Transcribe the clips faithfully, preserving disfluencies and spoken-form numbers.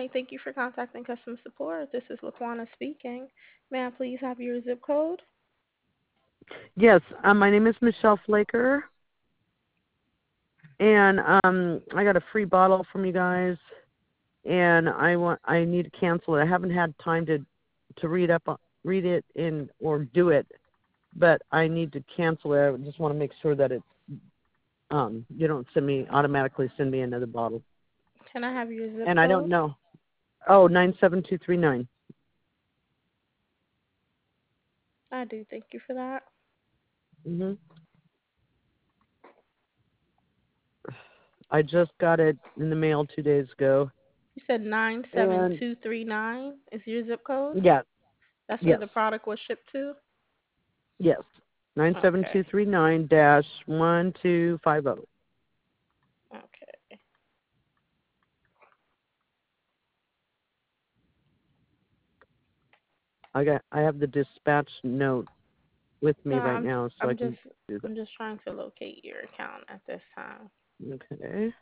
Hi, thank you for contacting customer support. This is Laquana speaking. May I please have your zip code? Yes, um, my name is Michelle Flaker, and um, I got a free bottle from you guys, and I want I need to cancel it. I haven't had time to to read up on- read it in or do it, but I need to cancel it. I just want to make sure that it's um, you don't send me automatically send me another bottle, Can I have your zip and I don't code? know. Oh, nine seven two three nine. I do. Thank you for that. Mhm. I just got it in the mail two days ago, You said and nine seven two three nine is your zip code? yeah, That's where yes. the product was shipped to? Yes. Nine seven Okay. two three nine dash one two five zero. Okay. I got I have the dispatch note with No, me right I'm now so I I'm just can do I'm just trying to locate your account at this time. that. Okay.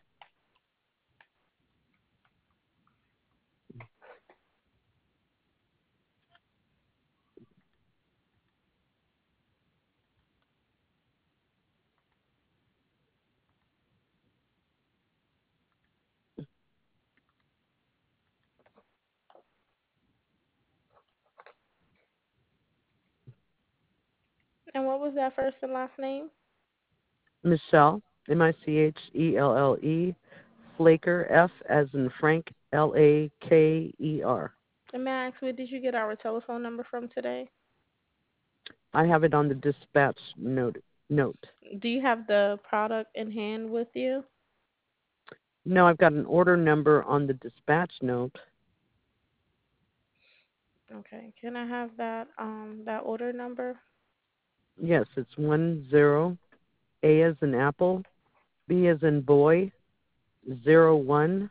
And what was that first and last name? Michelle, M I C H E L L E, Flaker, F as in Frank, L A K E R. And may I ask, where did you get our telephone number from today? I have it on the dispatch note note. Do you have the product in hand with you? No, I've got an order number on the dispatch note. Okay. Can I have that um that order number? Yes, it's one zero A as in apple, B as in boy, zero one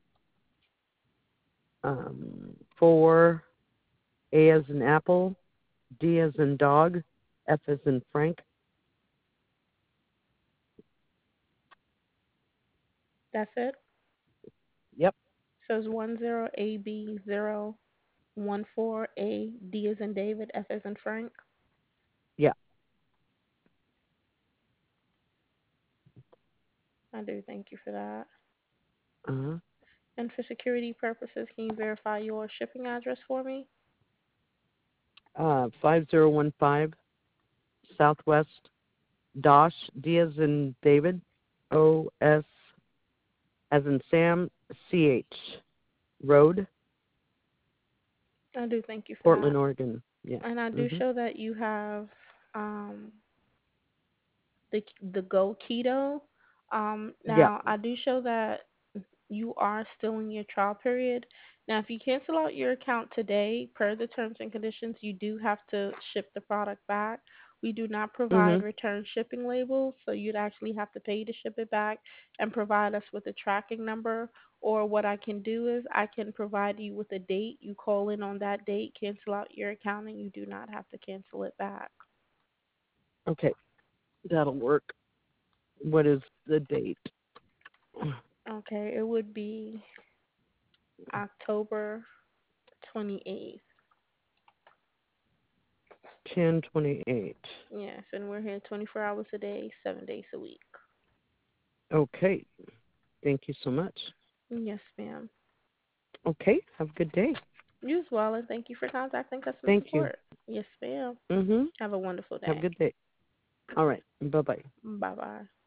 um, four A as in apple, D as in dog, F as in Frank. That's it. Yep. So it's one zero A B zero one four A D as in David, F as in Frank. Yeah. I do. Thank you for that. Uh-huh. And for security purposes, can you verify your shipping address for me? Uh, five zero one five Southwest Dosh, D as in David, O S as in Sam, C H Road, I do. Thank you for Portland, that. Oregon. Yeah. And I do Mhm. show that you have um the the Go Keto. Um, Yeah. now I do show that you are still in your trial period. Now, if you cancel out your account today, per the terms and conditions, you do have to ship the product back. We do not provide Mhm. return shipping labels, so you'd actually have to pay to ship it back and provide us with a tracking number. Or what I can do is I can provide you with a date. You call in on that date, cancel out your account, and you do not have to cancel it back. Okay. That'll work. What is the date? Okay, it would be October twenty-eighth. ten twenty-eight. Yes, and we're here twenty-four hours a day, seven days a week. Okay. Thank you so much. Yes, ma'am. Okay. Have a good day. You as well, and thank you for contacting customer Thank you. support. Yes, ma'am. Mhm. Have a wonderful Have a day. good day. All right. Bye bye. Bye bye.